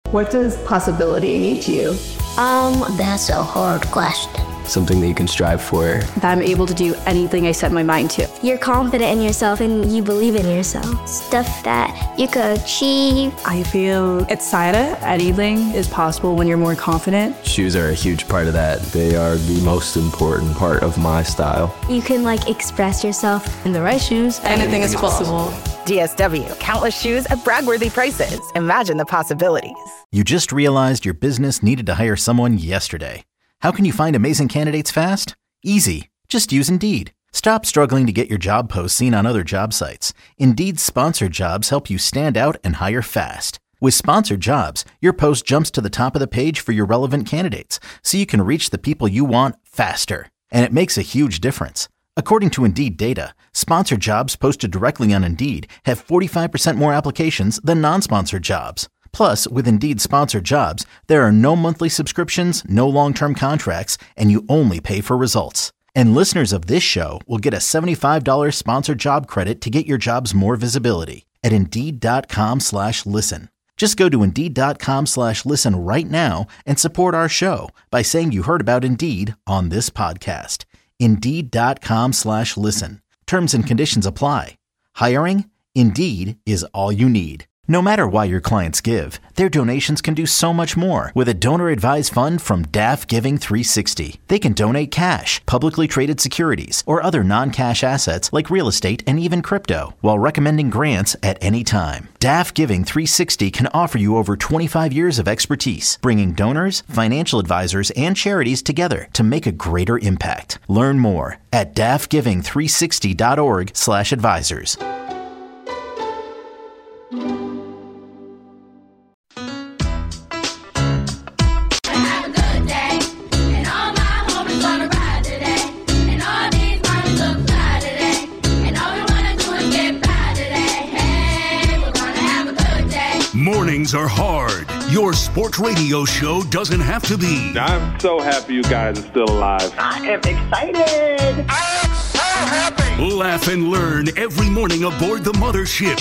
What does possibility mean to you? That's a hard question. Something that you can strive for. That I'm able to do anything I set my mind to. You're confident in yourself and you believe in yourself. Stuff that you could achieve. I feel excited. Anything is possible when you're more confident. Shoes are a huge part of that. They are the most important part of my style. You can express yourself. In the right shoes, anything is possible. DSW, countless shoes at brag-worthy prices. Imagine the possibilities. You just realized your business needed to hire someone yesterday. How can you find amazing candidates fast? Easy. Just use Indeed. Stop struggling to get your job posts seen on other job sites. Indeed's sponsored jobs help you stand out and hire fast. With sponsored jobs, your post jumps to the top of the page for your relevant candidates, so you can reach the people you want faster. And it makes a huge difference. According to Indeed data, sponsored jobs posted directly on Indeed have 45% more applications than non-sponsored jobs. Plus, with Indeed sponsored jobs, there are no monthly subscriptions, no long-term contracts, and you only pay for results. And listeners of this show will get a $75 sponsored job credit to get your jobs more visibility at Indeed.com/listen. Just go to Indeed.com/listen right now and support our show by saying you heard about Indeed on this podcast. Indeed.com/listen. Terms and conditions apply. Hiring? Indeed is all you need. No matter why your clients give, their donations can do so much more with a donor-advised fund from DAF Giving 360. They can donate cash, publicly traded securities, or other non-cash assets like real estate and even crypto, while recommending grants at any time. DAF Giving 360 can offer you over 25 years of expertise, bringing donors, financial advisors, and charities together to make a greater impact. Learn more at dafgiving360.org/advisors. Mornings are hard. Your sports radio show doesn't have to be. I'm so happy you guys are still alive. I am excited. I am so happy. Laugh and learn every morning aboard the mothership.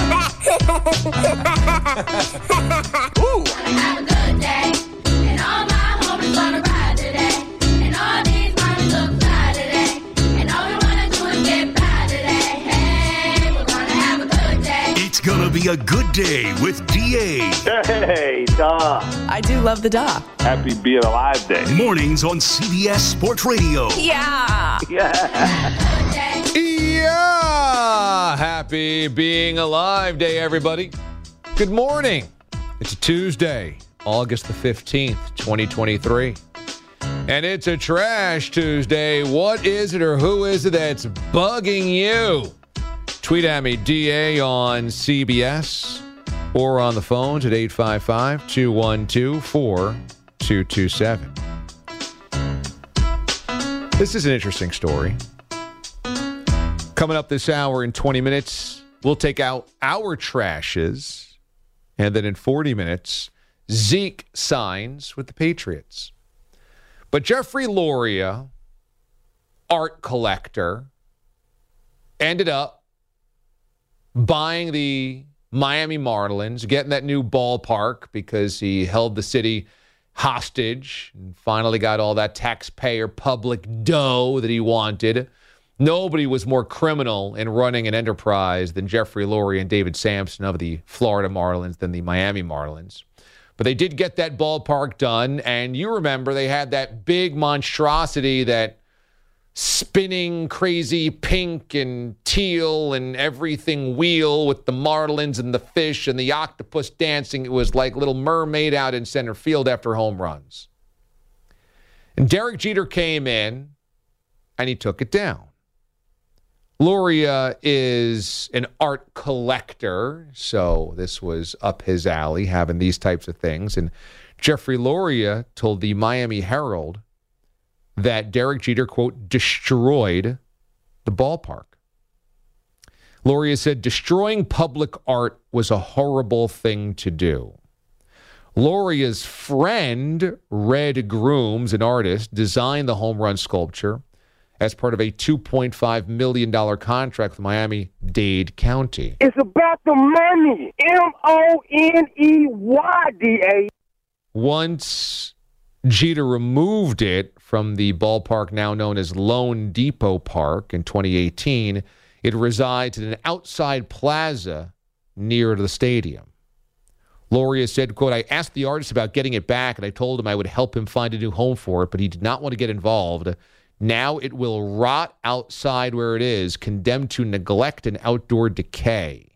Ooh. Have a good day. And all my homies gonna ride today. And all these mommies look fly today. And all we wanna do is get by today. Hey, we're gonna have a good day. It's gonna be a good day with DA. Hey, duh. I do love the duh. Happy Being Alive Day. Mornings on CBS Sports Radio. Yeah. Yeah. Happy Being Alive Day, everybody. Good morning. It's a Tuesday, August the 15th, 2023. And it's a Trash Tuesday. What is it or who is it that's bugging you? Tweet at me, DA on CBS, or on the phones at 855-212-4227. This is an interesting story. Coming up this hour in 20 minutes, we'll take out our trashes. And then in 40 minutes, Zeke signs with the Patriots. But Jeffrey Loria, art collector, ended up buying the Miami Marlins, getting that new ballpark because he held the city hostage and finally got all that taxpayer public dough that he wanted. Nobody was more criminal in running an enterprise than Jeffrey Loria and David Sampson of the Florida Marlins than the Miami Marlins. But they did get that ballpark done, and you remember they had that big monstrosity, that spinning crazy pink and teal and everything wheel with the Marlins and the fish and the octopus dancing. It was like Little Mermaid out in center field after home runs. And Derek Jeter came in, and he took it down. Loria is an art collector, so this was up his alley, having these types of things. And Jeffrey Loria told the Miami Herald that Derek Jeter, quote, destroyed the ballpark. Loria said, destroying public art was a horrible thing to do. Loria's friend, Red Grooms, an artist, designed the home run sculpture. as part of a $2.5 million contract with Miami-Dade County. It's about the money. MONEY, Once Jeter removed it from the ballpark now known as Lone Depot Park in 2018, it resides in an outside plaza near to the stadium. Loria said, quote, I asked the artist about getting it back, and I told him I would help him find a new home for it, but he did not want to get involved. Now it will rot outside where it is, condemned to neglect and outdoor decay.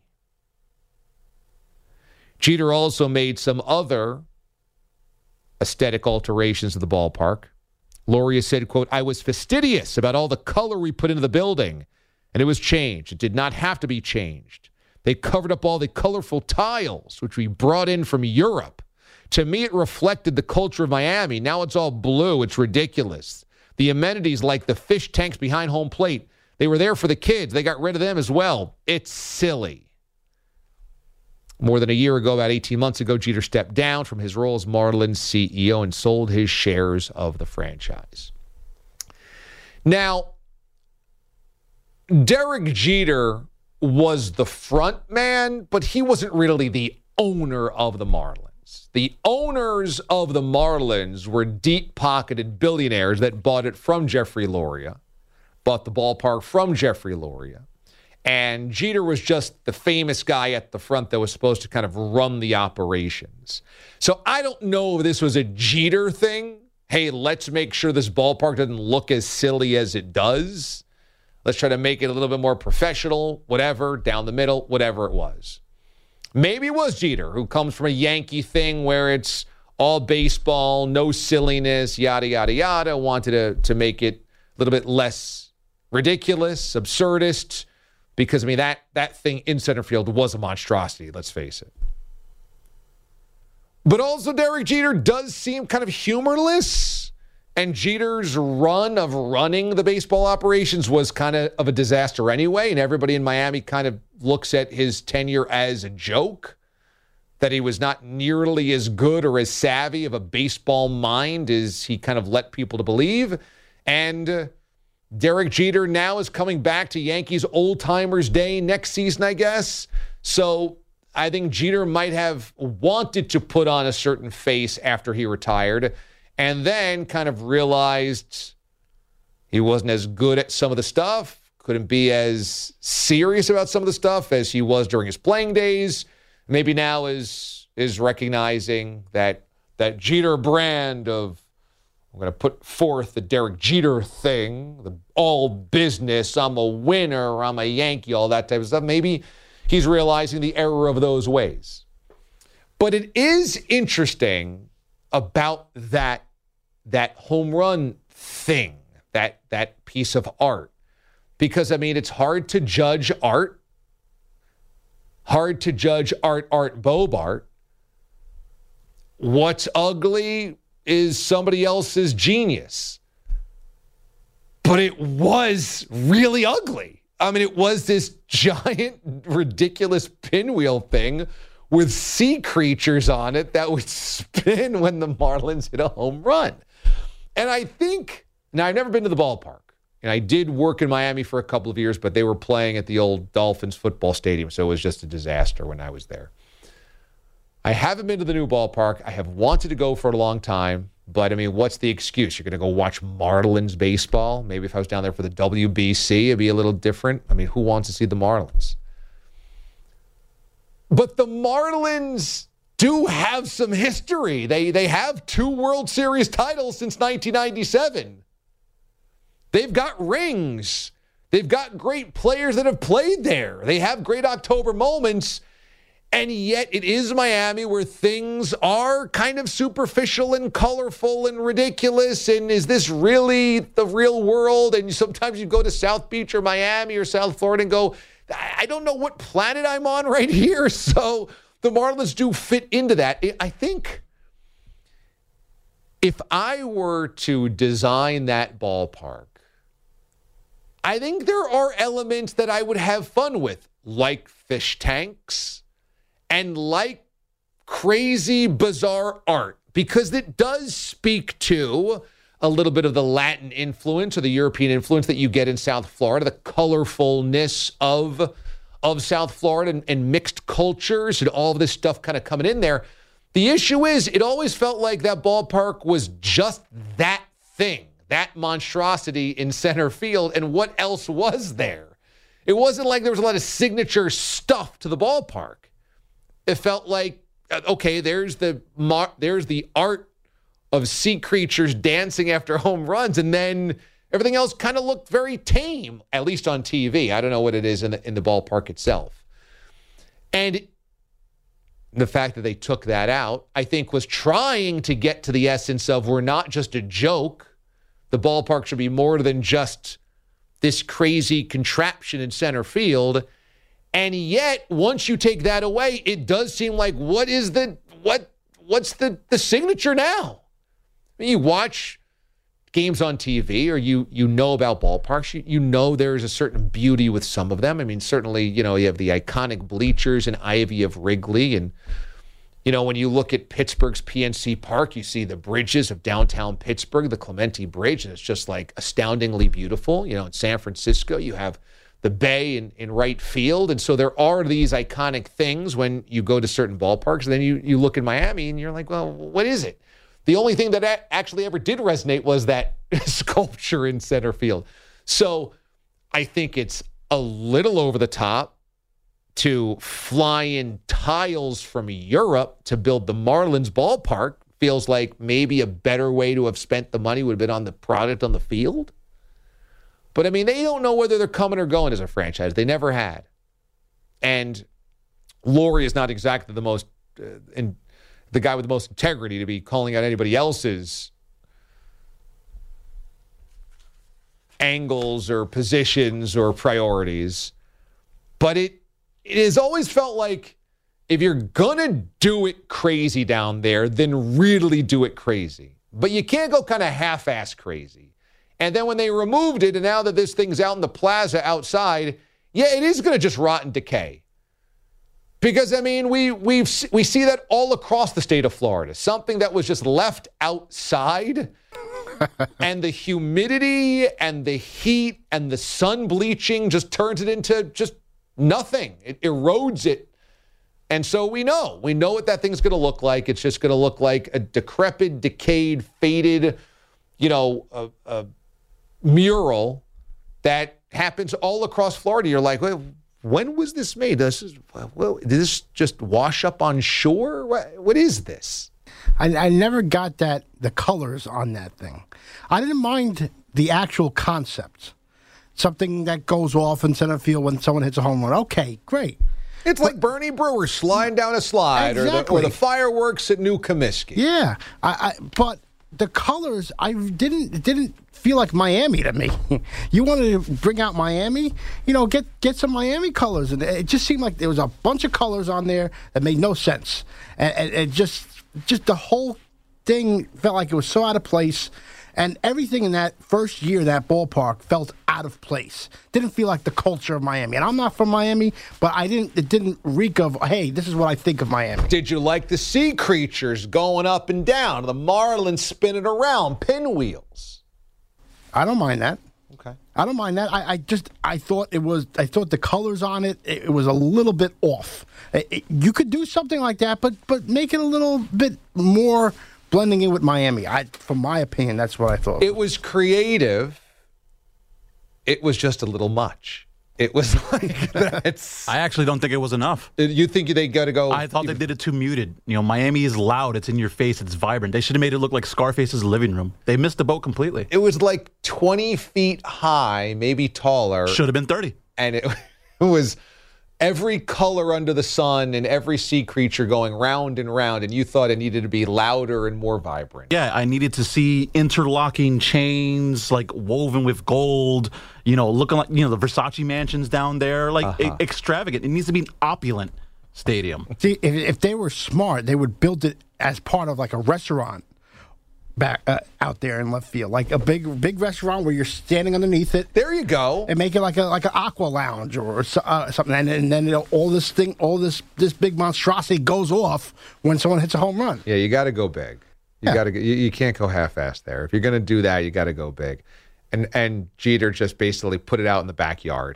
Jeter also made some other aesthetic alterations to the ballpark. Loria said, quote, I was fastidious about all the color we put into the building, and it was changed. It did not have to be changed. They covered up all the colorful tiles, which we brought in from Europe. To me, it reflected the culture of Miami. Now it's all blue. It's ridiculous. The amenities like the fish tanks behind home plate, they were there for the kids. They got rid of them as well. It's silly. More than a year ago, about 18 months ago, Jeter stepped down from his role as Marlins CEO and sold his shares of the franchise. Now, Derek Jeter was the front man, but he wasn't really the owner of the Marlins. The owners of the Marlins were deep-pocketed billionaires that bought it from Jeffrey Loria, bought the ballpark from Jeffrey Loria. And Jeter was just the famous guy at the front that was supposed to kind of run the operations. So I don't know if this was a Jeter thing. Hey, let's make sure this ballpark doesn't look as silly as it does. Let's try to make it a little bit more professional, whatever, down the middle, whatever it was. Maybe it was Jeter, who comes from a Yankee thing where it's all baseball, no silliness, yada, yada, yada, wanted to make it a little bit less ridiculous, absurdist, because, I mean, that thing in center field was a monstrosity, let's face it. But also Derek Jeter does seem kind of humorless, and Jeter's run of running the baseball operations was kind of a disaster anyway, and everybody in Miami kind of looks at his tenure as a joke, that he was not nearly as good or as savvy of a baseball mind as he kind of let people to believe. And Derek Jeter now is coming back to Yankees old-timers day next season, I guess. So I think Jeter might have wanted to put on a certain face after he retired and then kind of realized he wasn't as good at some of the stuff, couldn't be as serious about some of the stuff as he was during his playing days. Maybe now is recognizing that Jeter brand of, I'm going to put forth the Derek Jeter thing, the all business, I'm a winner, I'm a Yankee, all that type of stuff. Maybe he's realizing the error of those ways. But it is interesting about that home run thing, that piece of art. Because, I mean, it's hard to judge art. Hard to judge Art Bobart. What's ugly is somebody else's genius. But it was really ugly. I mean, it was this giant, ridiculous pinwheel thing with sea creatures on it that would spin when the Marlins hit a home run. And I think, now I've never been to the ballpark, and I did work in Miami for a couple of years, but they were playing at the old Dolphins football stadium, so it was just a disaster when I was there. I haven't been to the new ballpark. I have wanted to go for a long time, but I mean, what's the excuse? You're going to go watch Marlins baseball? Maybe if I was down there for the WBC, it'd be a little different. I mean, who wants to see the Marlins? But the Marlins do have some history. They have 2 World Series titles since 1997. They've got rings. They've got great players that have played there. They have great October moments. And yet it is Miami where things are kind of superficial and colorful and ridiculous. And is this really the real world? And sometimes you go to South Beach or Miami or South Florida and go, I don't know what planet I'm on right here. So the Marlins do fit into that. I think if I were to design that ballpark, I think there are elements that I would have fun with, like fish tanks and like crazy, bizarre art, because it does speak to a little bit of the Latin influence or the European influence that you get in South Florida, the colorfulness of South Florida and mixed cultures and all of this stuff kind of coming in there. The issue is it always felt like that ballpark was just that thing, that monstrosity in center field, and what else was there? It wasn't like there was a lot of signature stuff to the ballpark. It felt like, okay, there's the art of sea creatures dancing after home runs, and then everything else kind of looked very tame, at least on TV. I don't know what it is in the ballpark itself. And the fact that they took that out, I think, was trying to get to the essence of we're not just a joke. The ballpark should be more than just this crazy contraption in center field. And yet, once you take that away, it does seem like what's the signature now? I mean, you watch games on TV or you know about ballparks, you know there's a certain beauty with some of them. I mean, certainly, you have the iconic bleachers and ivy of Wrigley. And, when you look at Pittsburgh's PNC Park, you see the bridges of downtown Pittsburgh, the Clementi Bridge, and it's just like astoundingly beautiful. In San Francisco, you have the bay in right field. And so there are these iconic things when you go to certain ballparks. And then you look at Miami and you're like, well, what is it? The only thing that actually ever did resonate was that sculpture in center field. So I think it's a little over the top to fly in tiles from Europe to build the Marlins ballpark. Feels like maybe a better way to have spent the money would have been on the product on the field. But, I mean, they don't know whether they're coming or going as a franchise. They never had. And Laurie is not exactly the most the guy with the most integrity to be calling out anybody else's angles or positions or priorities. But it has always felt like if you're going to do it crazy down there, then really do it crazy. But you can't go kind of half-ass crazy. And then when they removed it, and now that this thing's out in the plaza outside, yeah, it is going to just rot and decay. Because, I mean, we see that all across the state of Florida. Something that was just left outside, and the humidity and the heat and the sun bleaching just turns it into just nothing. It erodes it. And so we know what that thing's going to look like. It's just going to look like a decrepit, decayed, faded, a mural that happens all across Florida. You're like, well, when was this made? Did this just wash up on shore? What is this? I never got the colors on that thing. I didn't mind the actual concept. Something that goes off in center field when someone hits a home run. Okay, great. It's like Bernie Brewer sliding down a slide, exactly. or the fireworks at New Comiskey. Yeah, but the colors, didn't feel like Miami to me. You wanted to bring out Miami, get some Miami colors, and it just seemed like there was a bunch of colors on there that made no sense, and just the whole thing felt like it was so out of place. And everything in that first year, that ballpark felt out of place. Didn't feel like the culture of Miami. And I'm not from Miami, but it didn't reek of, hey, this is what I think of Miami. Did you like the sea creatures going up and down, the Marlins spinning around, pinwheels? I don't mind that. Okay. I don't mind that. I thought the colors on it was a little bit off. You could do something like that, but make it a little bit more blending in with Miami. From my opinion, that's what I thought. It was creative. It was just a little much. It was like that's. I actually don't think it was enough. You think they got to go? I thought they did it too muted. Miami is loud. It's in your face. It's vibrant. They should have made it look like Scarface's living room. They missed the boat completely. It was like 20 feet high, maybe taller. Should have been 30. And it was every color under the sun and every sea creature going round and round, and you thought it needed to be louder and more vibrant. Yeah, I needed to see interlocking chains, like woven with gold, looking like, the Versace mansions down there, like extravagant. It needs to be an opulent stadium. See, if they were smart, they would build it as part of like a restaurant back out there in left field, like a big restaurant where you're standing underneath it. There you go. And make it like an aqua lounge or something, and then all this big monstrosity goes off when someone hits a home run. Yeah, you got to go big. You can't go half-assed there. If you're going to do that, you got to go big. And Jeter just basically put it out in the backyard.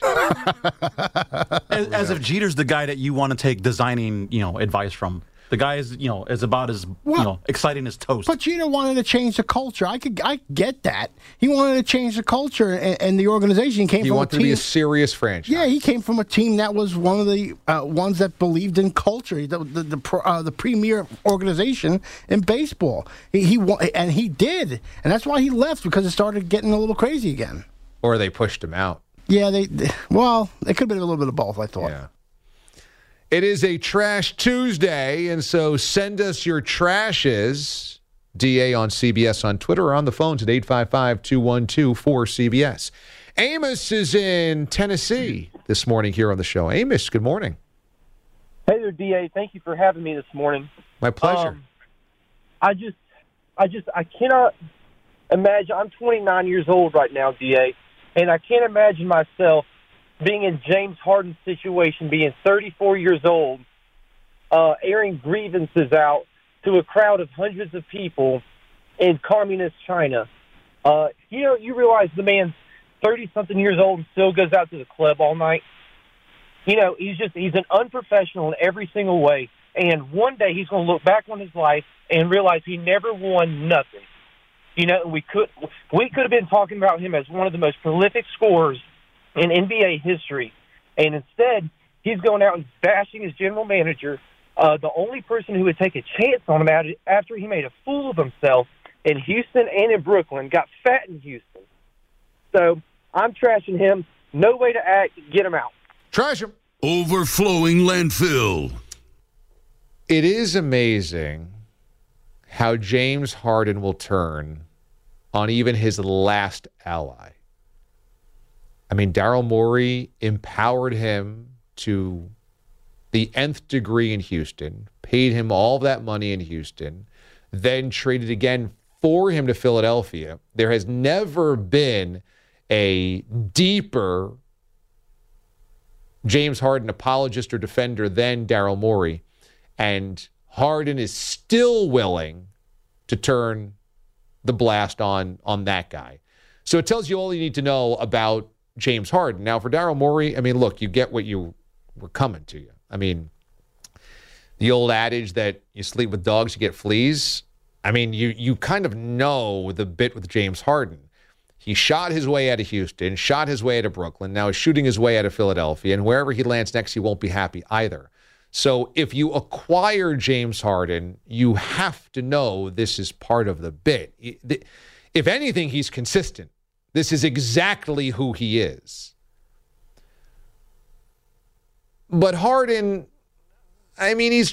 As if Jeter's the guy that you want to take designing, advice from. The guy is, is about as exciting as toast. But Jeter wanted to change the culture. I get that. He wanted to change the culture and the organization. He wanted to be a serious franchise. Yeah, he came from a team that was one of the ones that believed in culture, the premier organization in baseball. And he did, and that's why he left, because it started getting a little crazy again. Or they pushed him out. Yeah, it could have been a little bit of both, I thought. Yeah. It is a Trash Tuesday, and so send us your trashes. DA on CBS on Twitter or on the phones at 855-212-4CBS. Amos is in Tennessee this morning here on the show. Amos, good morning. Hey there, DA. Thank you for having me this morning. My pleasure. I cannot imagine. I'm 29 years old right now, DA, and I can't imagine myself being in James Harden's situation, being 34 years old, airing grievances out to a crowd of hundreds of people in communist China. You realize the man's 30-something years old and still goes out to the club all night? He's an unprofessional in every single way. And one day he's going to look back on his life and realize he never won nothing. We could have been talking about him as one of the most prolific scorers in NBA history. And instead, he's going out and bashing his general manager, the only person who would take a chance on him after he made a fool of himself in Houston and in Brooklyn, got fat in Houston. So I'm trashing him. No way to act. Get him out. Trash him. Overflowing landfill. It is amazing how James Harden will turn on even his last ally. I mean, Daryl Morey empowered him to the nth degree in Houston, paid him all that money in Houston, then traded again for him to Philadelphia. There has never been a deeper James Harden apologist or defender than Daryl Morey. And Harden is still willing to turn the blast on that guy. So it tells you all you need to know about James Harden. Now, for Daryl Morey, I mean, look, you get what you were coming to you. I mean, the old adage that you sleep with dogs, you get fleas. I mean, you kind of know the bit with James Harden. He shot his way out of Houston, shot his way out of Brooklyn, now is shooting his way out of Philadelphia, and wherever he lands next, he won't be happy either. So if you acquire James Harden, you have to know this is part of the bit. If anything, he's consistent. This is exactly who he is. But Harden, I mean, he's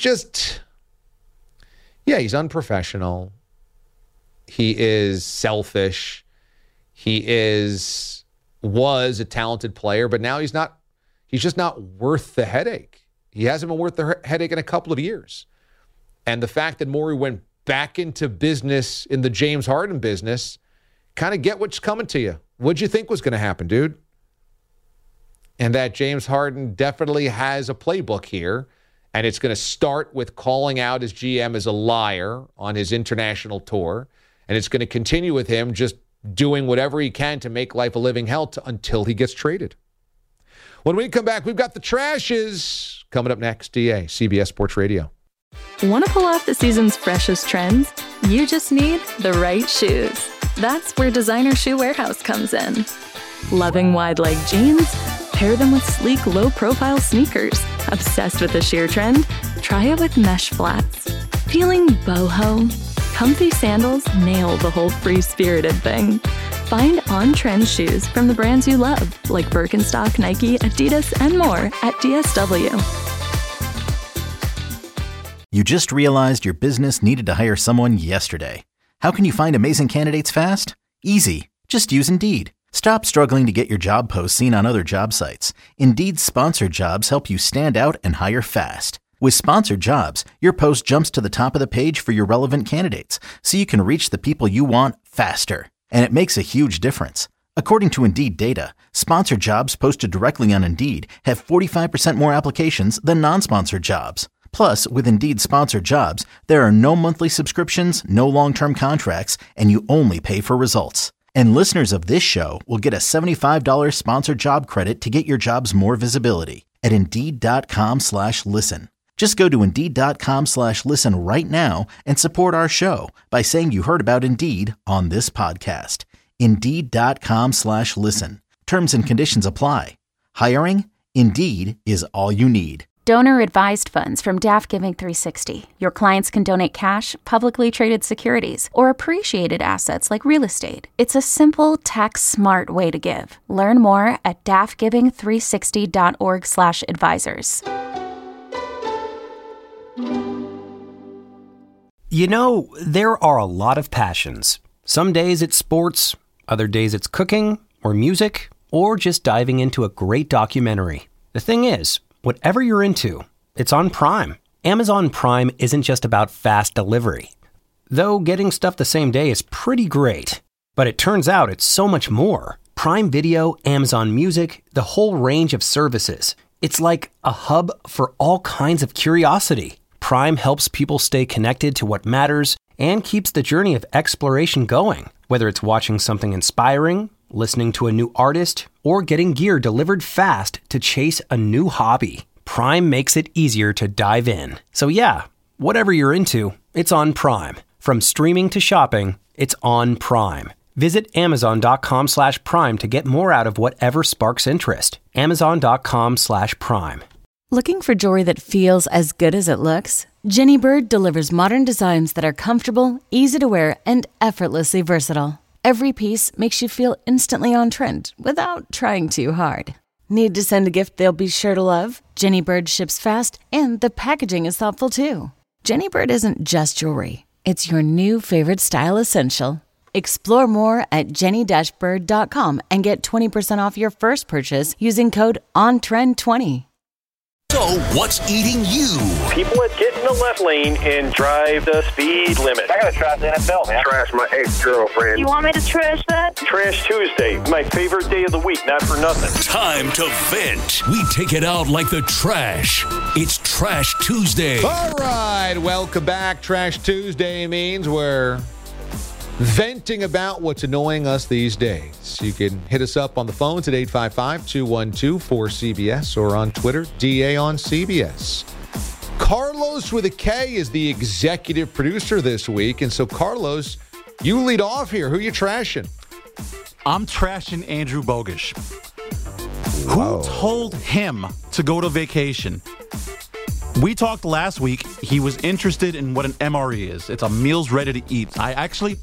unprofessional. He is selfish. He was a talented player, but now he's just not worth the headache. He hasn't been worth the headache in a couple of years. And the fact that Morey went back into business, in the James Harden business, kind of get what's coming to you. What'd you think was going to happen, dude? And that James Harden definitely has a playbook here, and it's going to start with calling out his GM as a liar on his international tour, and it's going to continue with him just doing whatever he can to make life a living hell until he gets traded. When we come back, we've got the trashes coming up next. DA, CBS Sports Radio. Want to pull off the season's freshest trends? You just need the right shoes. That's where Designer Shoe Warehouse comes in. Loving wide leg jeans? Pair them with sleek, low-profile sneakers. Obsessed with the sheer trend? Try it with mesh flats. Feeling boho? Comfy sandals nail the whole free-spirited thing. Find on-trend shoes from the brands you love, like Birkenstock, Nike, Adidas, and more at DSW. You just realized your business needed to hire someone yesterday. How can you find amazing candidates fast? Easy. Just use Indeed. Stop struggling to get your job posts seen on other job sites. Indeed's sponsored jobs help you stand out and hire fast. With sponsored jobs, your post jumps to the top of the page for your relevant candidates, so you can reach the people you want faster. And it makes a huge difference. According to Indeed data, sponsored jobs posted directly on Indeed have 45% more applications than non-sponsored jobs. Plus, with Indeed Sponsored Jobs, there are no monthly subscriptions, no long-term contracts, and you only pay for results. And listeners of this show will get a $75 sponsored job credit to get your jobs more visibility at Indeed.com/listen. Just go to Indeed.com/listen right now and support our show by saying you heard about Indeed on this podcast. Indeed.com/listen. Terms and conditions apply. Hiring? Indeed is all you need. Donor-advised funds from DAF Giving 360. Your clients can donate cash, publicly traded securities, or appreciated assets like real estate. It's a simple, tax-smart way to give. Learn more at dafgiving360.org/advisors. You know, there are a lot of passions. Some days it's sports, other days it's cooking, or music, or just diving into a great documentary. The thing is, whatever you're into, it's on Prime. Amazon Prime isn't just about fast delivery. Though getting stuff the same day is pretty great. But it turns out it's so much more. Prime Video, Amazon Music, the whole range of services. It's like a hub for all kinds of curiosity. Prime helps people stay connected to what matters and keeps the journey of exploration going. Whether it's watching something inspiring, listening to a new artist, or getting gear delivered fast to chase a new hobby, Prime makes it easier to dive in. So yeah, whatever you're into, it's on Prime. From streaming to shopping, it's on Prime. Visit Amazon.com/Prime to get more out of whatever sparks interest. Amazon.com/Prime. Looking for jewelry that feels as good as it looks? Jenny Bird delivers modern designs that are comfortable, easy to wear, and effortlessly versatile. Every piece makes you feel instantly on trend without trying too hard. Need to send a gift they'll be sure to love? Jenny Bird ships fast, and the packaging is thoughtful too. Jenny Bird isn't just jewelry. It's your new favorite style essential. Explore more at jenny-bird.com and get 20% off your first purchase using code ONTREND20. So, what's eating you? People that get in the left lane and drive the speed limit. I gotta trash the NFL, man. Trash my ex-girlfriend. You want me to trash that? Trash Tuesday, my favorite day of the week, not for nothing. Time to vent. We take it out like the trash. It's Trash Tuesday. All right, welcome back. Trash Tuesday means we're venting about what's annoying us these days. You can hit us up on the phones at 855-212-4CBS or on Twitter, DA on CBS. Carlos with a K is the executive producer this week. And so, Carlos, you lead off here. Who you trashing? I'm trashing Andrew Bogusch. Who told him to go to vacation? We talked last week. He was interested in what an MRE is. It's a meals ready to eat. I actually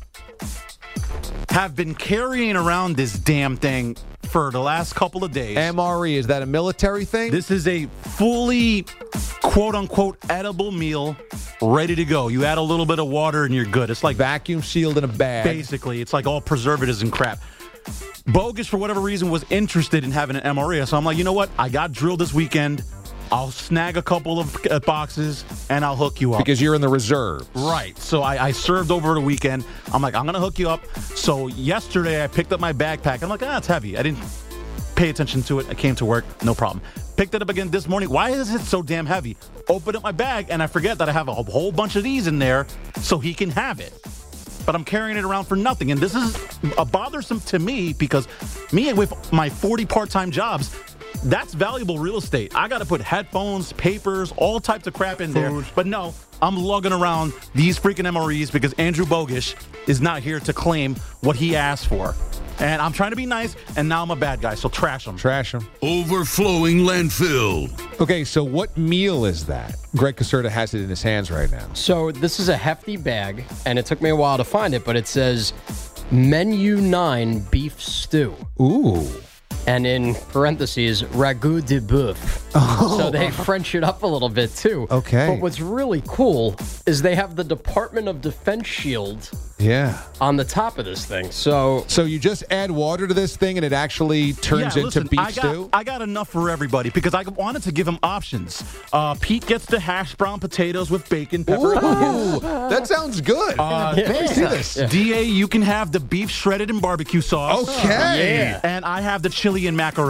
have been carrying around this damn thing for the last couple of days. MRE, is that a military thing? This is a fully, quote-unquote, edible meal ready to go. You add a little bit of water and you're good. It's like vacuum sealed in a bag. Basically, it's like all preservatives and crap. Bogusch, for whatever reason, was interested in having an MRE. So I'm like, you know what? I got drilled this weekend. I'll snag a couple of boxes, and I'll hook you up. Because you're in the reserve. Right. So I served over the weekend. I'm like, I'm going to hook you up. So yesterday, I picked up my backpack. I'm like, it's heavy. I didn't pay attention to it. I came to work. No problem. Picked it up again this morning. Why is it so damn heavy? Open up my bag, and I forget that I have a whole bunch of these in there so he can have it. But I'm carrying it around for nothing. And this is bothersome to me because me with my 40 part-time jobs, that's valuable real estate. I got to put headphones, papers, all types of crap in there. But no, I'm lugging around these freaking MREs because Andrew Bogusch is not here to claim what he asked for. And I'm trying to be nice, and now I'm a bad guy, so trash him. Trash him. Overflowing landfill. Okay, so what meal is that? Greg Caserta has it in his hands right now. So this is a hefty bag, and it took me a while to find it, but it says Menu 9 Beef Stew. Ooh. And in parentheses, ragout de boeuf. Oh. So they French it up a little bit, too. Okay. But what's really cool is they have the Department of Defense shield on the top of this thing. So you just add water to this thing and it actually turns into beef stew? I got enough for everybody because I wanted to give them options. Pete gets the hash brown potatoes with bacon, pepper. Ooh, that sounds good. Let me see this. Yeah. DA, you can have the beef shredded in barbecue sauce. Okay. And I have the chili and macaroni.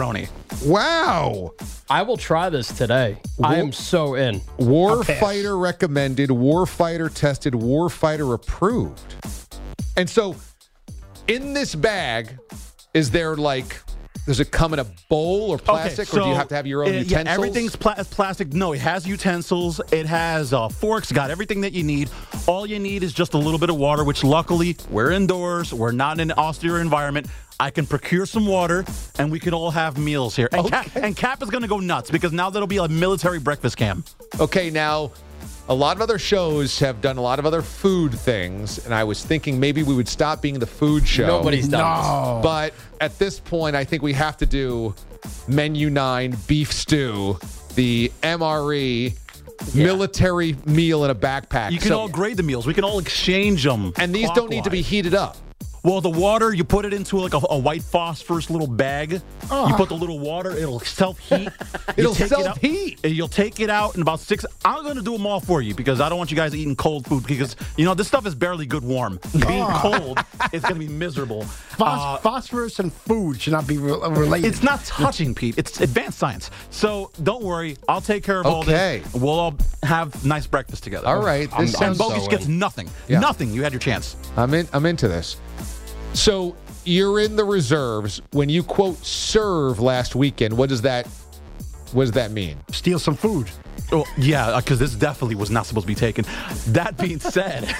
Wow. I will try this today. I am so in. Warfighter recommended, Warfighter tested, Warfighter approved. And so in this bag, is there like, does it come in a bowl or plastic, or do you have to have your own utensils? Yeah, everything's plastic. No, it has utensils. It has forks, got everything that you need. All you need is just a little bit of water, which luckily we're indoors. We're not in an austere environment. I can procure some water, and we can all have meals here. And Cap is going to go nuts because now that'll be a military breakfast cam. Okay, now, a lot of other shows have done a lot of other food things, and I was thinking maybe we would stop being the food show. Nobody's done this. But at this point, I think we have to do Menu 9 beef stew, the MRE military meal in a backpack. You can all grade the meals. We can all exchange them. And these don't need to be heated up. Well, the water, you put it into like a white phosphorus little bag. You put the little water, it'll self-heat. It'll self-heat. You'll take it out in about 6. I'm going to do them all for you because I don't want you guys eating cold food because, this stuff is barely good warm. Being cold, it's going to be miserable. Phosphorus and food should not be related. It's not touching, Pete. It's advanced science. So don't worry. I'll take care of all this. We'll all have nice breakfast together. All right. This sounds Bogus gets nothing. Yeah. Nothing. You had your chance. I'm into this. So you're in the reserves. When you quote serve last weekend, what does that mean? Steal some food. Oh, yeah, because this definitely was not supposed to be taken. That being said,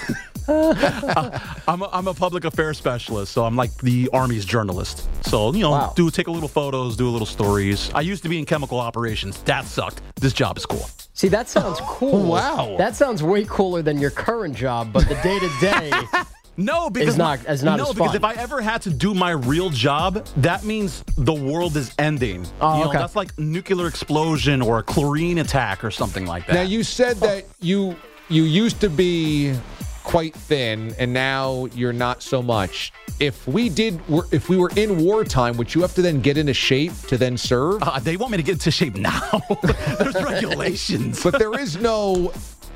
I'm a public affairs specialist, so I'm like the Army's journalist. So, take a little photos, do a little stories. I used to be in chemical operations. That sucked. This job is cool. See, that sounds cool. Wow. That sounds way cooler than your current job, but the day-to-day... No, because it's not as fun. Because if I ever had to do my real job, that means the world is ending. Okay. That's like nuclear explosion or a chlorine attack or something like that. Now, you said that you used to be quite thin, and now you're not so much. If we were in wartime, would you have to then get into shape to then serve? They want me to get into shape now. There's regulations. But there is no,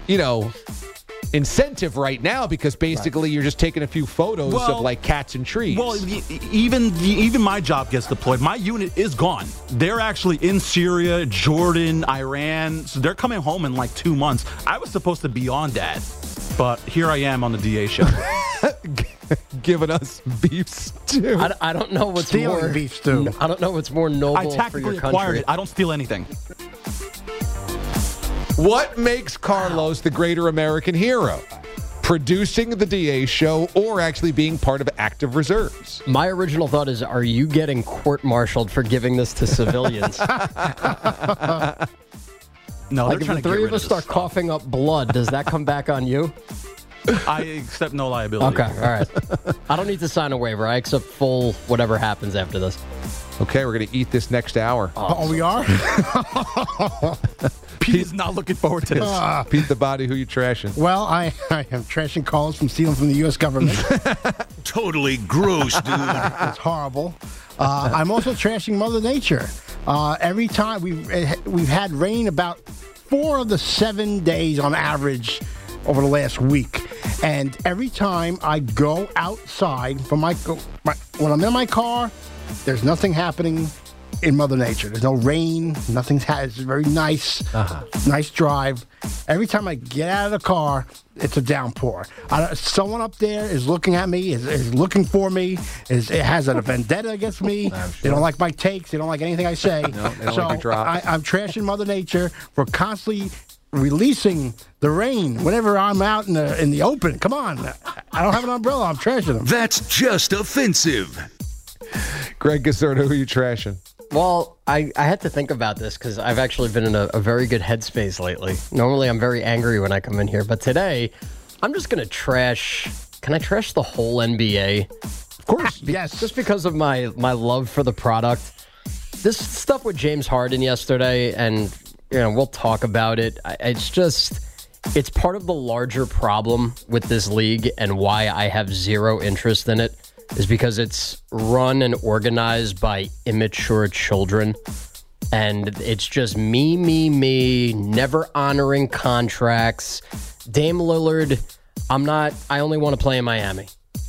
incentive right now because basically you're just taking a few photos of like cats and trees. Well, even my job gets deployed. My unit is gone. They're actually in Syria, Jordan, Iran. So they're coming home in like 2 months. I was supposed to be on that, but here I am on the DA show. Giving us beef stew. I don't know what's Stealing beef stew. I don't know what's more noble I for your tactically country. acquired it. I don't steal anything. What makes Carlos the greater American hero? Producing the DA show or actually being part of active reserves? My original thought is, are you getting court-martialed for giving this to civilians? No, like if the three of us start coughing up blood, does that come back on you? I accept no liability. Okay, all right. I don't need to sign a waiver. I accept full whatever happens after this. Okay, we're going to eat this next hour. Oh, we are? Pete is not looking forward to this. Pete the Body, who you trashing? Well, I am trashing calls from stealing from the U.S. government. Totally gross, dude. It's horrible. I'm also trashing Mother Nature. Every time we've had rain about 4 of the 7 days on average over the last week. And every time I go outside from when I'm in my car, there's nothing happening in Mother Nature. There's no rain. It's very nice. Nice drive. Every time I get out of the car, it's a downpour. Someone up there is looking at me, is looking for me, it has a vendetta against me. Sure. They don't like my takes. They don't like anything I say. No, they don't like your drop. I'm trashing Mother Nature for constantly releasing the rain whenever I'm out in the open. Come on. I don't have an umbrella. I'm trashing them. That's just offensive. Greg Gazzardo, who are you trashing? Well, I had to think about this because I've actually been in a very good headspace lately. Normally, I'm very angry when I come in here, but today, I'm just going to trash. Can I trash the whole NBA? Of course, yes. Just because of my love for the product. This stuff with James Harden yesterday, and we'll talk about it. It's part of the larger problem with this league and why I have zero interest in it. Is because it's run and organized by immature children. And it's just me, never honoring contracts. Dame Lillard, I only want to play in Miami.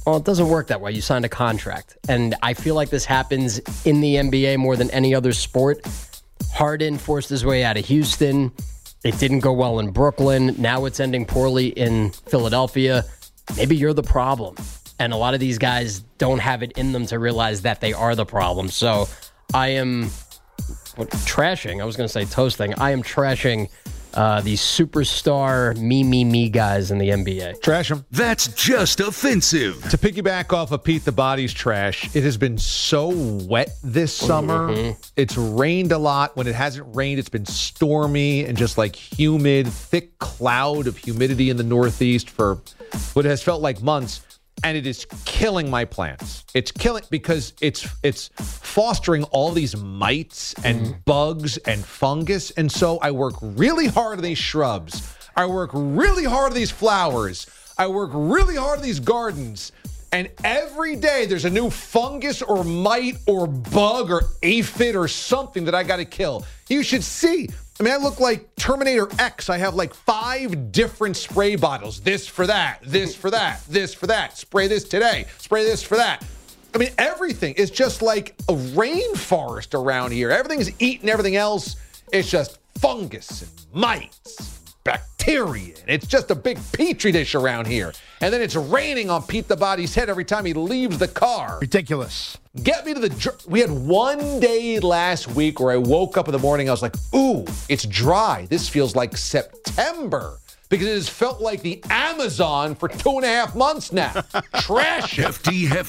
Well, it doesn't work that way. You signed a contract. And I feel like this happens in the NBA more than any other sport. Harden forced his way out of Houston. It didn't go well in Brooklyn. Now it's ending poorly in Philadelphia. Maybe you're the problem. And a lot of these guys don't have it in them to realize that they are the problem. So I am trashing. I was going to say toasting. I am trashing these superstar me guys in the NBA. Trash them. That's just offensive. To piggyback off of Pete the Body's trash, it has been so wet this summer. Mm-hmm. It's rained a lot. When it hasn't rained, it's been stormy and just like humid, thick cloud of humidity in the Northeast for what has felt like months. And it is killing my plants. It's killing because it's fostering all these mites and bugs and fungus. And so I work really hard on these shrubs. I work really hard on these flowers. I work really hard on these gardens. And every day there's a new fungus or mite or bug or aphid or something that I got to kill. You should see. I mean, I look like Terminator X. I have like 5 different spray bottles. This for that, this for that, this for that. Spray this today, spray this for that. I mean, everything is just like a rainforest around here. Everything's eating everything else. It's just fungus and mites, bacteria. And it's just a big petri dish around here. And then it's raining on Pete the Body's head every time he leaves the car. Ridiculous. Get me to we had one day last week where I woke up in the morning. I was like, ooh, it's dry. This feels like September because it has felt like the Amazon for 2.5 months now. Trash it.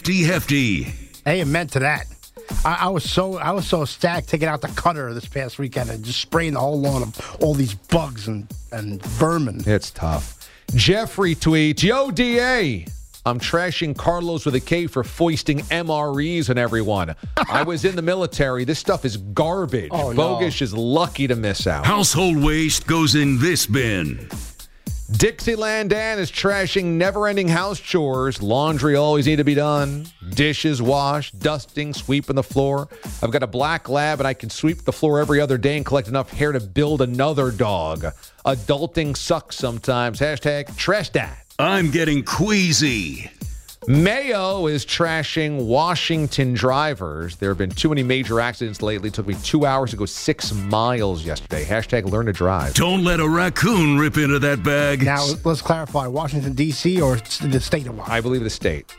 Hefty. Amen to that. I was so ecstatic taking out the cutter this past weekend and just spraying the whole lawn of all these bugs and vermin. It's tough. Jeffrey tweets, yo, DA, I'm trashing Carlos with a K for foisting MREs on everyone. I was in the military. This stuff is garbage. Oh, Bogus is lucky to miss out. Household waste goes in this bin. Dixieland Dan is trashing never-ending house chores. Laundry always need to be done. Dishes washed, dusting, sweeping the floor. I've got a black lab, and I can sweep the floor every other day and collect enough hair to build another dog. Adulting sucks sometimes. Hashtag trash dad. I'm getting queasy. Mayo is trashing Washington drivers. There have been too many major accidents lately. It took me 2 hours to go 6 miles yesterday. Hashtag learn to drive. Don't let a raccoon rip into that bag. Now, let's clarify. Washington, D.C. or the state of Washington? I believe the state.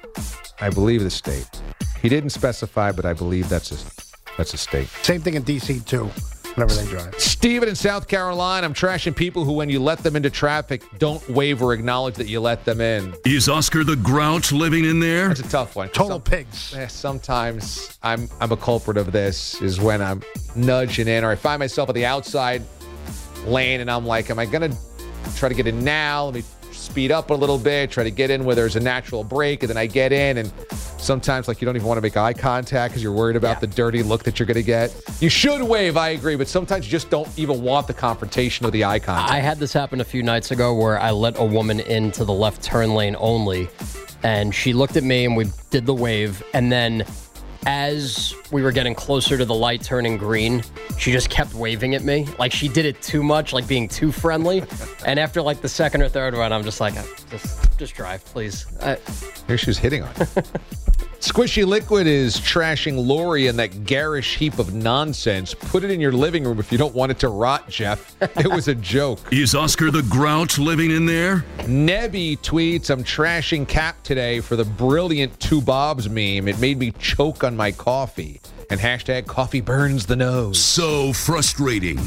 He didn't specify, but I believe that's a state. Same thing in D.C. too. Whenever they drive. Steven in South Carolina, I'm trashing people who, when you let them into traffic, don't wave or acknowledge that you let them in. Is Oscar the Grouch living in there? That's a tough one. Total pigs. Sometimes I'm a culprit of this, is when I'm nudging in, or I find myself at the outside lane, and I'm like, am I going to try to get in now? Let me speed up a little bit, try to get in where there's a natural break, and then I get in, and sometimes, like, you don't even want to make eye contact because you're worried about the dirty look that you're going to get. You should wave, I agree, but sometimes you just don't even want the confrontation of the eye contact. I had this happen a few nights ago where I let a woman into the left turn lane only, and she looked at me and we did the wave, and then as we were getting closer to the light turning green, she just kept waving at me. Like, she did it too much, like being too friendly. And after like the second or third one, I'm just like, just drive, please. Here she was hitting on it. Squishy Liquid is trashing Lori and that garish heap of nonsense. Put it in your living room if you don't want it to rot, Jeff. It was a joke. Is Oscar the Grouch living in there? Nebby tweets, I'm trashing Cap today for the brilliant Two Bobs meme. It made me choke on my coffee. And hashtag coffee burns the nose. So frustrating.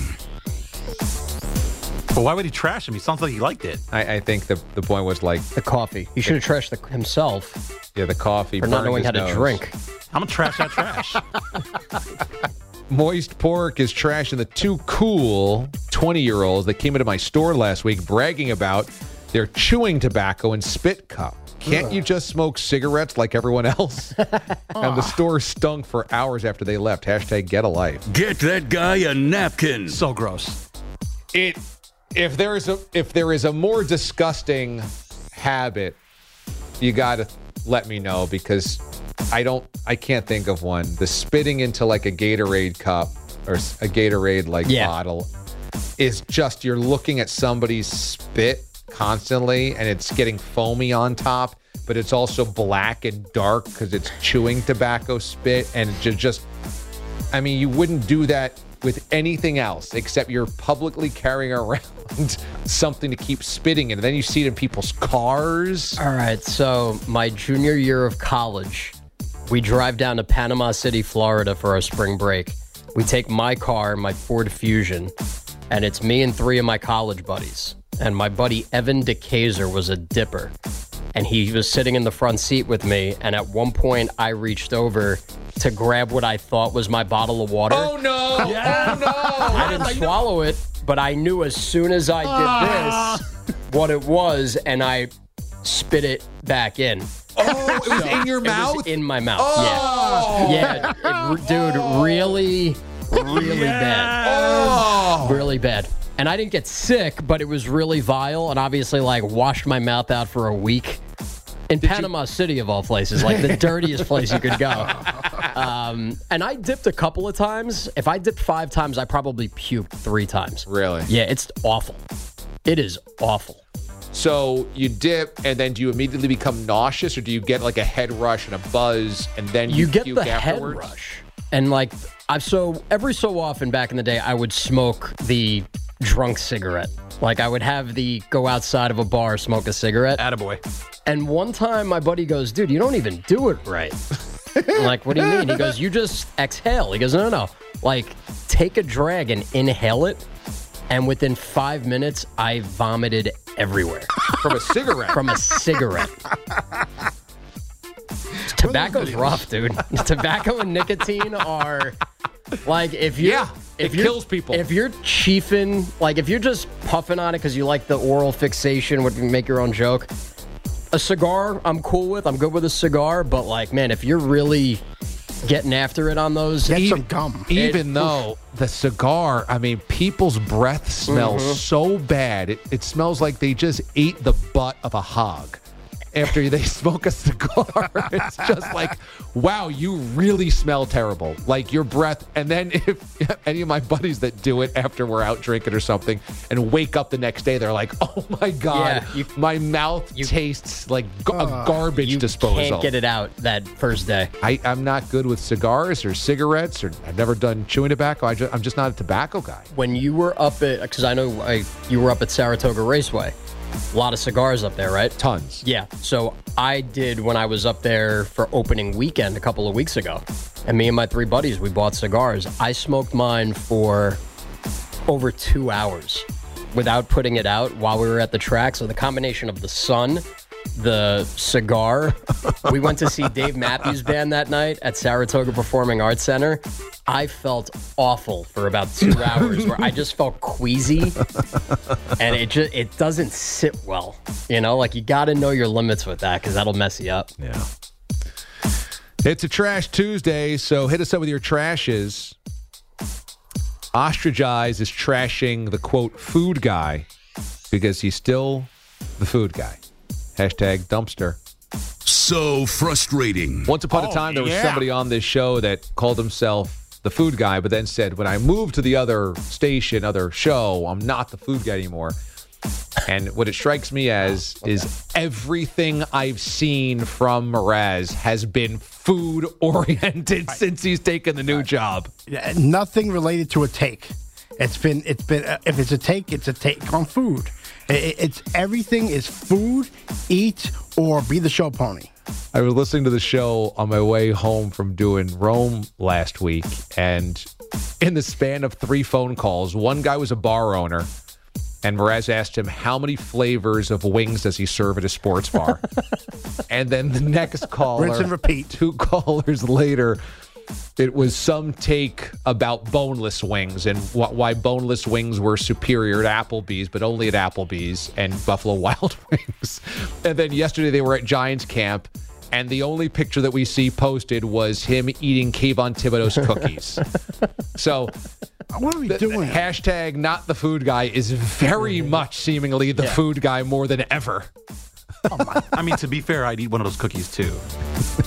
But why would he trash him? He sounds like he liked it. I think the point was like... The coffee. He should have trashed himself. Yeah, the coffee. For not knowing how to drink. I'm going to trash that trash. Moist Pork is trashing the two cool 20-year-olds that came into my store last week bragging about their chewing tobacco and spit cup. Can't you just smoke cigarettes like everyone else? And the store stunk for hours after they left. Hashtag get a life. Get that guy a napkin. So gross. If there is a more disgusting habit, you got to let me know, because I can't think of one. The spitting into like a Gatorade cup or a Gatorade bottle is just, you're looking at somebody's spit constantly and it's getting foamy on top. but it's also black and dark because it's chewing tobacco spit. And you wouldn't do that with anything else except you're publicly carrying around something to keep spitting in. And then you see it in people's cars. All right, so my junior year of college, we drive down to Panama City, Florida for our spring break. We take my car, my Ford Fusion, and it's me and 3 of my college buddies. And my buddy Evan DeKaiser was a dipper. And he was sitting in the front seat with me. And at one point, I reached over to grab what I thought was my bottle of water. Oh, no. Yeah. Oh, no. I didn't swallow it, but I knew as soon as I did this what it was, and I spit it back in. Oh, it was in your mouth? It was in my mouth, Oh. yeah. Dude, really bad. Oh. Really bad. And I didn't get sick, but it was really vile, and obviously, washed my mouth out for a week. In Panama City, of all places, the dirtiest place you could go. And I dipped a couple of times. If I dipped 5 times, I probably puked 3 times. Really? Yeah, it's awful. It is awful. So you dip, and then do you immediately become nauseous, or do you get a head rush and a buzz, and then you get puke the afterwards? head rush. And every so often back in the day, I would smoke the drunk cigarette. I would have go outside of a bar, smoke a cigarette. Attaboy. And one time my buddy goes, dude, you don't even do it right. I'm like, what do you mean? He goes, you just exhale. He goes, no. Take a drag and inhale it. And within 5 minutes, I vomited everywhere. From a cigarette? From a cigarette. Tobacco's rough, dude. Tobacco and nicotine are... It kills people. If you're chiefing, if you're just puffing on it because you like the oral fixation, would make your own joke. A cigar, I'm cool with. I'm good with a cigar. But man, if you're really getting after it on those, get some gum. Even though the cigar, people's breath smells so bad. It smells like they just ate the butt of a hog. After they smoke a cigar, it's just wow, you really smell terrible. Your breath. And then if any of my buddies that do it after we're out drinking or something and wake up the next day, they're like, oh my God, my mouth tastes like a garbage disposal. You can't get it out that first day. I'm not good with cigars or cigarettes, or I've never done chewing tobacco. I'm just not a tobacco guy. When you were up at, because I know you were up at Saratoga Raceway, a lot of cigars up there, right? Tons. Yeah. So I did when I was up there for opening weekend a couple of weeks ago. And me and my 3 buddies, we bought cigars. I smoked mine for over 2 hours without putting it out while we were at the track. So the combination of the sun, the cigar. We went to see Dave Matthews Band that night at Saratoga Performing Arts Center. I felt awful for about 2 hours where I just felt queasy, and it doesn't sit well. You got to know your limits with that because that'll mess you up. Yeah. It's a Trash Tuesday, so hit us up with your trashes. Ostracize is trashing the, quote, food guy because he's still the food guy. Hashtag dumpster. So frustrating. Once upon a time, there was somebody on this show that called himself the food guy, but then said, when I moved to the other station, other show, I'm not the food guy anymore. And what it strikes me as is everything I've seen from Mraz has been food-oriented since he's taken the new job. Nothing related to a take. It's been if it's a take on food. It's everything is food, eat, or be the show pony. I was listening to the show on my way home from doing Rome last week, and in the span of 3 phone calls, one guy was a bar owner, and Mraz asked him how many flavors of wings does he serve at a sports bar. And then the next caller, rinse and repeat. 2 callers later, it was some take about boneless wings and why boneless wings were superior to Applebee's, but only at Applebee's and Buffalo Wild Wings. And then yesterday they were at Giants camp, and the only picture that we see posted was him eating Kayvon Thibodeau's cookies. So what are we doing? Hashtag not the food guy is very much seemingly the food guy more than ever. To be fair, I'd eat one of those cookies too.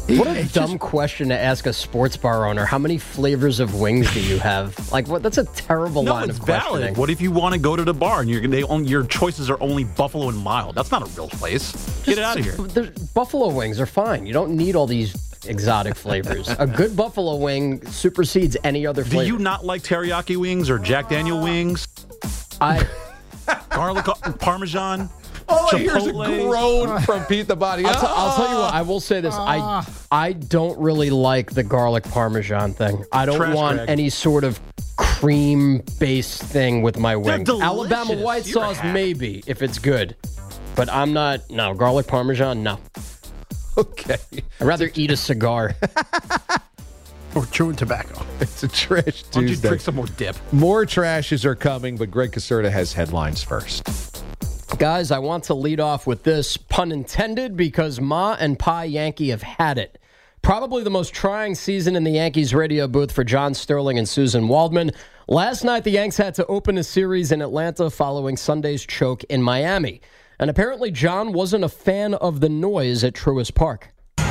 What a dumb question to ask a sports bar owner. How many flavors of wings do you have? Like, what? That's a terrible line of questioning. Valid. What if you want to go to the bar and your choices are only Buffalo and Mild? That's not a real place. Get it out of here. Buffalo wings are fine. You don't need all these exotic flavors. A good buffalo wing supersedes any other flavor. Do you not like teriyaki wings or Jack Daniel wings? Garlic Parmesan? All I hear is a groan from Pete the Body. I'll tell you what, I will say this. I don't really like the garlic Parmesan thing. I don't want any sort of cream-based thing with my wings. Alabama white sauce, maybe, if it's good. But I'm not, no, garlic Parmesan, no. Okay. I'd rather eat a cigar. Or chewing tobacco. It's a Trash Tuesday. Why don't you drink some more dip? More trashes are coming, but Greg Caserta has headlines first. Guys, I want to lead off with this, pun intended, because Ma and Pa Yankee have had it. Probably the most trying season in the Yankees radio booth for John Sterling and Susan Waldman. Last night, the Yanks had to open a series in Atlanta following Sunday's choke in Miami. And apparently, John wasn't a fan of the noise at Truist Park.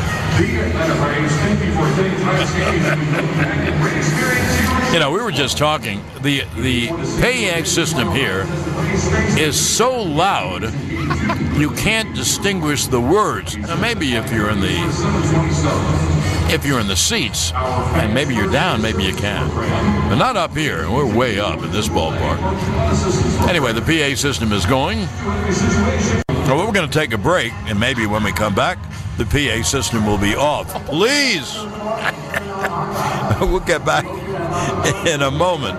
You know, we were just talking. The PAYAC system here is so loud you can't distinguish the words. Now, maybe if you're in the seats and maybe you're down, maybe you can, but not up here. We're way up at this ballpark. Anyway, the PA system is going. So we're going to take a break, and maybe when we come back, the PA system will be off. Please. We'll get back in a moment.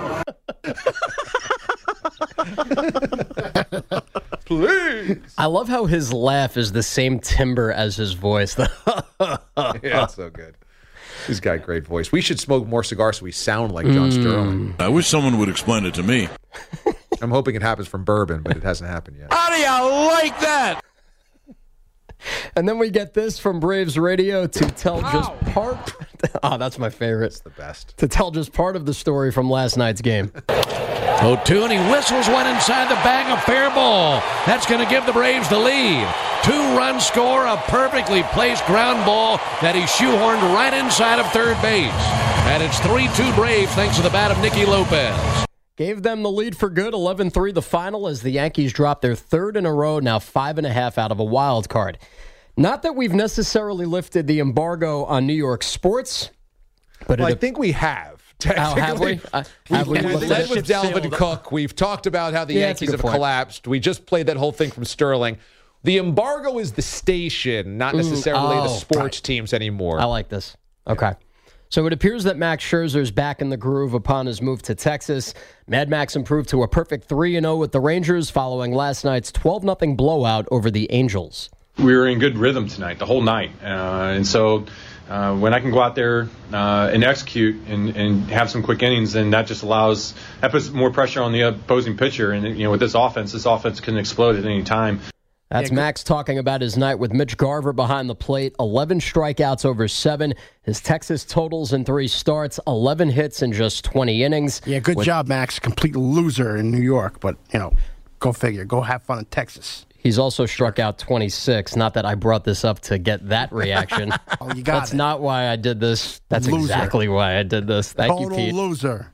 Please. I love how his laugh is the same timbre as his voice. Yeah, it's so good. He's got a great voice. We should smoke more cigars so we sound like John Sterling. I wish someone would explain it to me. I'm hoping it happens from bourbon, but it hasn't happened yet. How do you like that? And then we get this from Braves Radio to tell just part. Oh, that's my favorite. It's the best. To tell just part of the story from last night's game. 0-2, and he whistles one inside the bag, a fair ball. That's going to give the Braves the lead. 2-run score, a perfectly placed ground ball that he shoehorned right inside of third base. And it's 3-2 Braves thanks to the bat of Nicky Lopez. Gave them the lead for good, 11-3 the final, as the Yankees drop their third in a row, now 5.5 out of a wild card. Not that we've necessarily lifted the embargo on New York sports, but I think we have. Have we? We've led with Dalvin Cook. We've talked about how the Yankees have collapsed. We just played that whole thing from Sterling. The embargo is the station, not necessarily the sports teams anymore. I like this. Okay. So it appears that Max Scherzer's back in the groove upon his move to Texas. Mad Max improved to a perfect 3-0 with the Rangers following last night's 12-0 blowout over the Angels. We were in good rhythm tonight, the whole night. And so when I can go out there and execute and have some quick innings, then that puts more pressure on the opposing pitcher. And, with this offense can explode at any time. That's Max talking about his night with Mitch Garver behind the plate. 11 strikeouts over 7. His Texas totals in 3 starts, 11 hits in just 20 innings. Yeah, good job, Max. Complete loser in New York, but, go figure. Go have fun in Texas. He's also struck out 26. Not that I brought this up to get that reaction. Oh, you got That's not why I did this. That's exactly why I did this. Thank you, Pete. Total loser.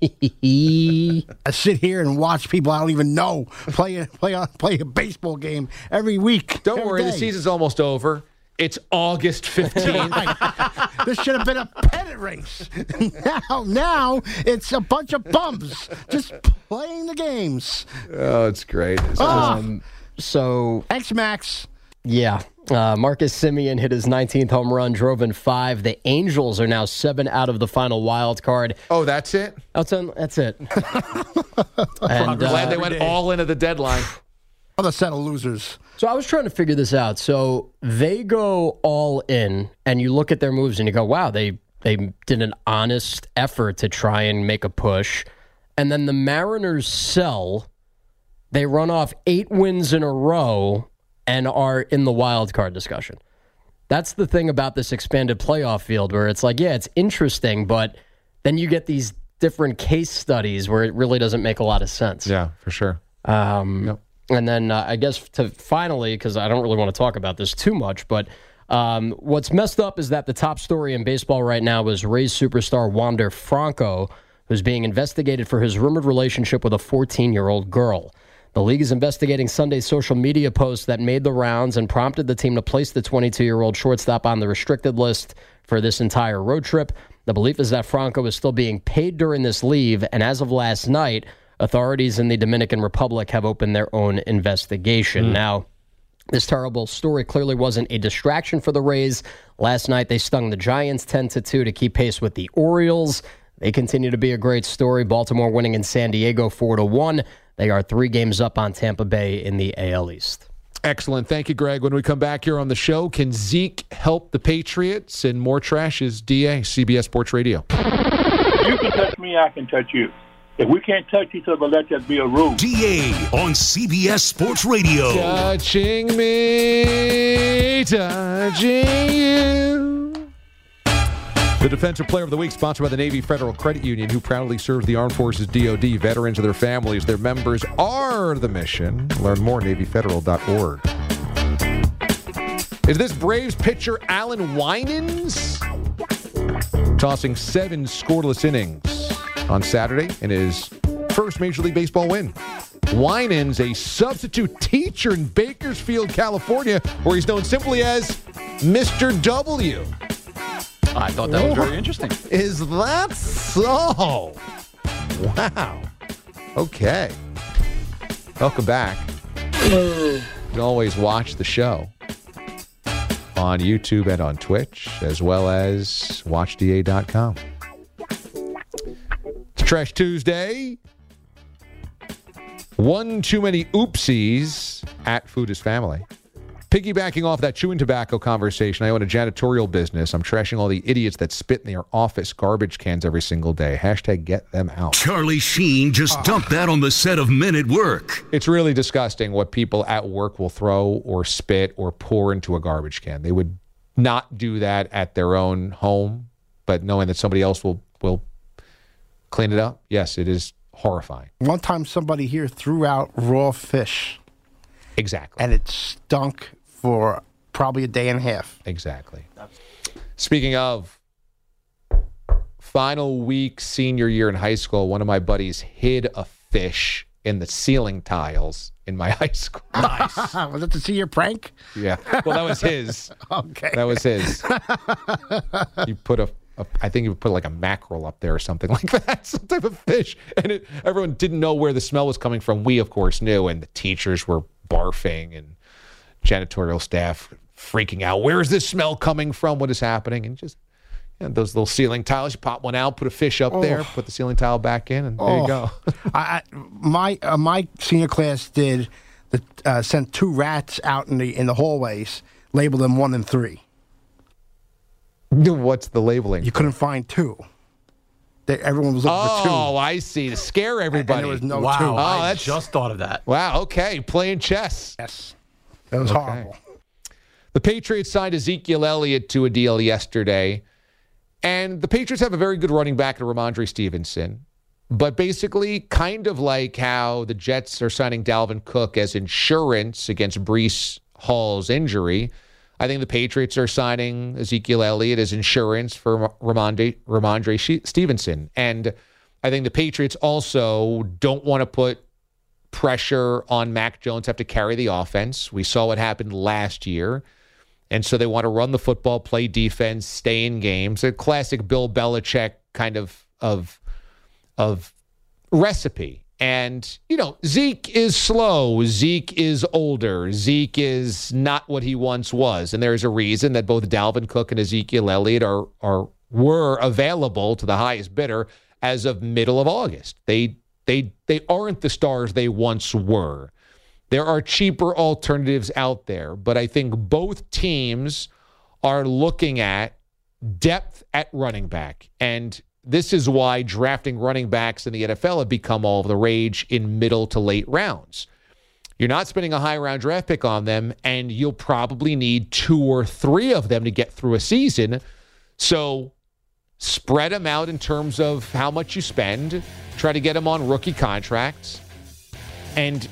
I sit here and watch people I don't even know play a baseball game every week. Don't worry, the season's almost over. It's August 15th. This should have been a pennant race. Now it's a bunch of bums just playing the games. Oh, it's great. So thanks, Max. Yeah. Marcus Semien hit his 19th home run, drove in 5. The Angels are now 7 out of the final wild card. Oh, that's it? That's it. I'm glad they went all in at the deadline. Other set of losers. So I was trying to figure this out. So they go all in, and you look at their moves, and you go, wow, they did an honest effort to try and make a push. And then the Mariners sell. They run off 8 wins in a row and are in the wild card discussion. That's the thing about this expanded playoff field where it's like, yeah, it's interesting, but then you get these different case studies where it really doesn't make a lot of sense. Yeah, for sure. And then I guess to finally, because I don't really want to talk about this too much, but What's messed up is that the top story in baseball right now is Rays superstar Wander Franco, who's being investigated for his rumored relationship with a 14-year-old girl. The league is investigating Sunday's social media posts that made the rounds and prompted the team to place the 22-year-old shortstop on the restricted list for this entire road trip. The belief is that Franco is still being paid during this leave, and as of last night, authorities in the Dominican Republic have opened their own investigation. Now, this terrible story clearly wasn't a distraction for the Rays. Last night, they stung the Giants 10-2 to keep pace with the Orioles. They continue to be a great story. Baltimore winning in San Diego 4-1. They are 3 games up on Tampa Bay in the AL East. Excellent. Thank you, Greg. When we come back here on the show, can Zeke help the Patriots? And more trash is DA, CBS Sports Radio. You can touch me, I can touch you. If we can't touch each other, let that be a rule. DA on CBS Sports Radio. Touching me, touching you. The Defensive Player of the Week, sponsored by the Navy Federal Credit Union, who proudly serves the Armed Forces DoD, veterans and their families. Their members are the mission. Learn more at NavyFederal.org. Is this Braves pitcher Alan Winans tossing 7 scoreless innings on Saturday in his first Major League Baseball win? Winans, a substitute teacher in Bakersfield, California, where he's known simply as Mr. W. I thought that was very interesting. Is that so? Wow. Okay. Welcome back. You can always watch the show on YouTube and on Twitch, as well as watchda.com. It's Trash Tuesday. One too many oopsies at Food is Family. Piggybacking off that chewing tobacco conversation, I own a janitorial business. I'm trashing all the idiots that spit in their office garbage cans every single day. Hashtag get them out. Charlie Sheen just dumped that on the set of Men at Work. It's really disgusting what people at work will throw or spit or pour into a garbage can. They would not do that at their own home, but knowing that somebody else will clean it up, yes, it is horrifying. One time somebody here threw out raw fish. Exactly. And it stunk for probably a day and a half. Exactly. Speaking of final week senior year in high school, one of my buddies hid a fish in the ceiling tiles in my high school. Nice. Was that the senior prank? Yeah. Well, that was his. Okay. That was his. You put I think you put like a mackerel up there or something like that, some type of fish. And everyone didn't know where the smell was coming from. We, of course, knew, and the teachers were barfing and janitorial staff freaking out. Where is this smell coming from? What is happening? And just those little ceiling tiles, you pop one out, put a fish up there, put the ceiling tile back in, and there you go. My senior class did sent 2 rats out in the hallways, labeled them 1 and 3. What's the labeling? You couldn't find 2. Everyone was looking for 2. Oh, I see. To scare everybody. And there was no 2. Wow, I that's just thought of that. Wow, okay. Playing chess. Yes. That was horrible. The Patriots signed Ezekiel Elliott to a deal yesterday. And the Patriots have a very good running back in Ramondre Stevenson. But basically, kind of like how the Jets are signing Dalvin Cook as insurance against Breece Hall's injury, I think the Patriots are signing Ezekiel Elliott as insurance for Ramondre Stevenson. And I think the Patriots also don't want to put pressure on Mac Jones, have to carry the offense. We saw what happened last year. And so they want to run the football, play defense, stay in games. A classic Bill Belichick kind of recipe. And, Zeke is slow. Zeke is older. Zeke is not what he once was. And there's a reason that both Dalvin Cook and Ezekiel Elliott were available to the highest bidder as of middle of August. They aren't the stars they once were. There are cheaper alternatives out there, but I think both teams are looking at depth at running back. And this is why drafting running backs in the NFL have become all the rage in middle to late rounds. You're not spending a high round draft pick on them, and you'll probably need 2 or 3 of them to get through a season. So spread them out in terms of how much you spend. Try to get them on rookie contracts. And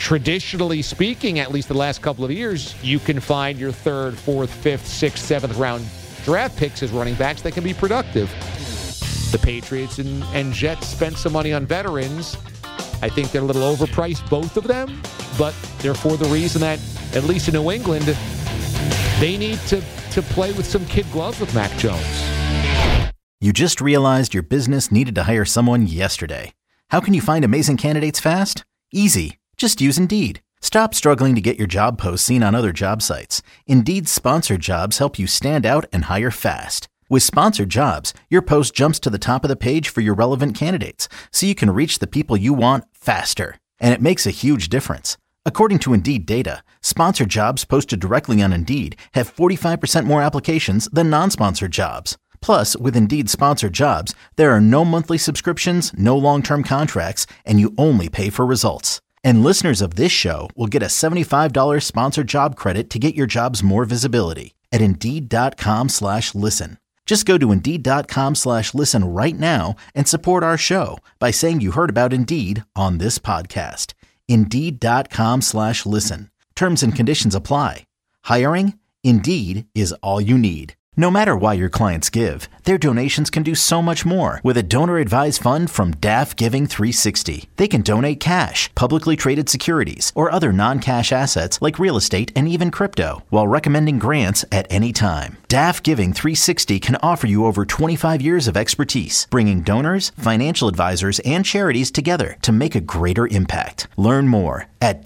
traditionally speaking, at least the last couple of years, you can find your 3rd, 4th, 5th, 6th, 7th round draft picks as running backs that can be productive. The Patriots and Jets spent some money on veterans. I think they're a little overpriced, both of them, but they're for the reason that, at least in New England, they need to play with some kid gloves with Mac Jones. You just realized your business needed to hire someone yesterday. How can you find amazing candidates fast? Easy. Just use Indeed. Stop struggling to get your job posts seen on other job sites. Indeed's sponsored jobs help you stand out and hire fast. With sponsored jobs, your post jumps to the top of the page for your relevant candidates, so you can reach the people you want faster. And it makes a huge difference. According to Indeed data, sponsored jobs posted directly on Indeed have 45% more applications than non-sponsored jobs. Plus, with Indeed sponsored jobs, there are no monthly subscriptions, no long-term contracts, and you only pay for results. And listeners of this show will get a $75 sponsored job credit to get your jobs more visibility at Indeed.com/listen. Just go to Indeed.com/listen right now and support our show by saying you heard about Indeed on this podcast. Indeed.com/listen. Terms and conditions apply. Hiring? Indeed is all you need. No matter why your clients give, their donations can do so much more with a donor-advised fund from DAF Giving 360. They can donate cash, publicly traded securities, or other non-cash assets like real estate and even crypto, while recommending grants at any time. DAF Giving 360 can offer you over 25 years of expertise, bringing donors, financial advisors, and charities together to make a greater impact. Learn more at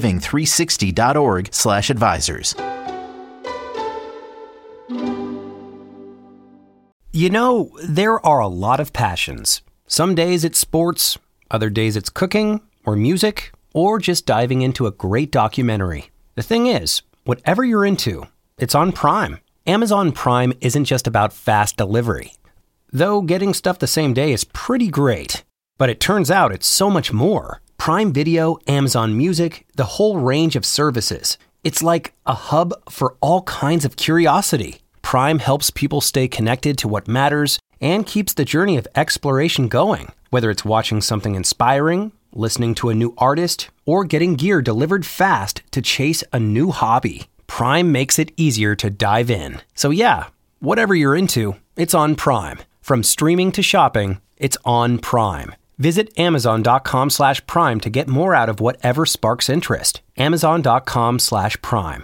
dafgiving360.org/advisors. You know, there are a lot of passions. Some days it's sports, other days it's cooking, or music, or just diving into a great documentary. The thing is, whatever you're into, it's on Prime. Amazon Prime isn't just about fast delivery. Though getting stuff the same day is pretty great. But it turns out it's so much more. Prime Video, Amazon Music, the whole range of services. It's like a hub for all kinds of curiosity. Prime helps people stay connected to what matters and keeps the journey of exploration going. Whether it's watching something inspiring, listening to a new artist, or getting gear delivered fast to chase a new hobby, Prime makes it easier to dive in. So yeah, whatever you're into, it's on Prime. From streaming to shopping, it's on Prime. Visit Amazon.com/Prime to get more out of whatever sparks interest. Amazon.com/Prime.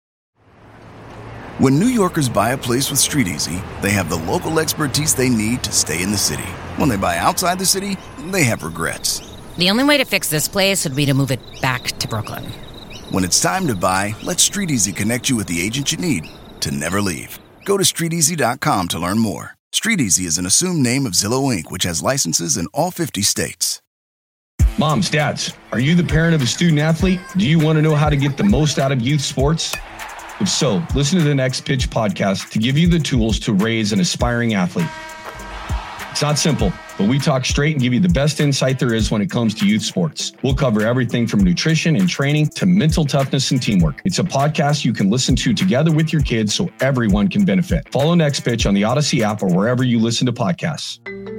When New Yorkers buy a place with StreetEasy, they have the local expertise they need to stay in the city. When they buy outside the city, they have regrets. The only way to fix this place would be to move it back to Brooklyn. When it's time to buy, let StreetEasy connect you with the agent you need to never leave. Go to StreetEasy.com to learn more. StreetEasy is an assumed name of Zillow Inc., which has licenses in all 50 states. Moms, dads, are you the parent of a student athlete? Do you want to know how to get the most out of youth sports? If so, listen to the Next Pitch podcast to give you the tools to raise an aspiring athlete. It's not simple, but we talk straight and give you the best insight there is when it comes to youth sports. We'll cover everything from nutrition and training to mental toughness and teamwork. It's a podcast you can listen to together with your kids so everyone can benefit. Follow Next Pitch on the Odyssey app or wherever you listen to podcasts.